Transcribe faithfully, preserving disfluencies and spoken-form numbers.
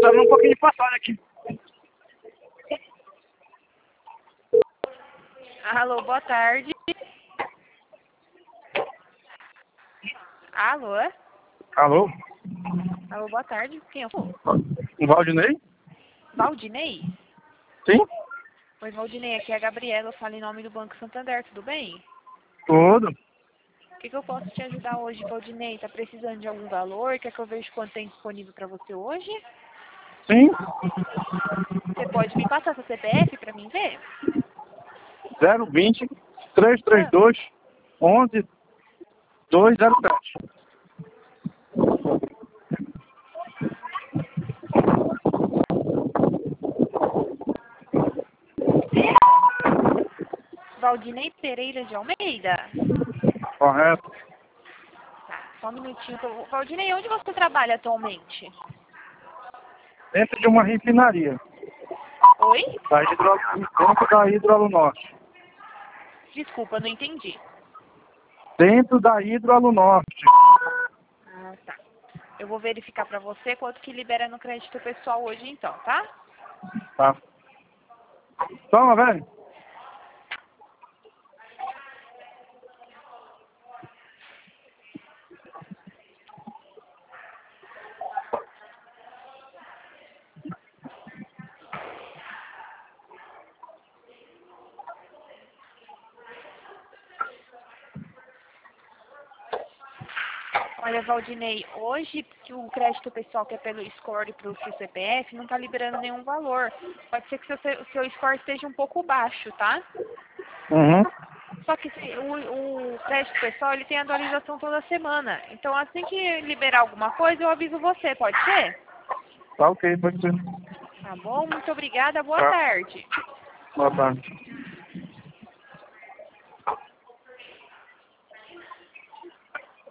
dando um pouquinho de passagem aqui. Alô, boa tarde. Alô? Alô? Alô, boa tarde. Quem eu sou? O Valdinei? Valdinei? Sim? Oi, Valdinei, aqui é a Gabriela, eu falo em nome do Banco Santander, tudo bem? Tudo. O que, que eu posso te ajudar hoje, Valdinei? Tá precisando de algum valor? Quer que eu veja quanto tem disponível para você hoje? Sim? Você pode me passar seu C P F para mim ver? zero vinte, trezentos e trinta e Ah, dois, onze, duzentos e sete. Valdinei Pereira de Almeida? Correto. Tá, só um minutinho. que eu vou- Valdinei, onde você trabalha atualmente? Dentro de uma refinaria. Oi? Da hidro... Dentro da Hidroalunorte. Desculpa, não entendi. Dentro da Hidroalunorte. Ah, tá. Eu vou verificar para você quanto que libera no crédito pessoal hoje então, tá? Tá. Toma, velho. Olha, Valdinei, hoje que o crédito pessoal que é pelo score para o seu C P F não está liberando nenhum valor. Pode ser que o seu, o seu score esteja um pouco baixo, tá? Uhum. Só que se- o, o crédito pessoal ele tem atualização toda semana. Então assim que liberar alguma coisa eu aviso você, pode ser? Tá ok, pode ser. Tá bom? Muito obrigada, boa Tá. tarde. Boa tarde.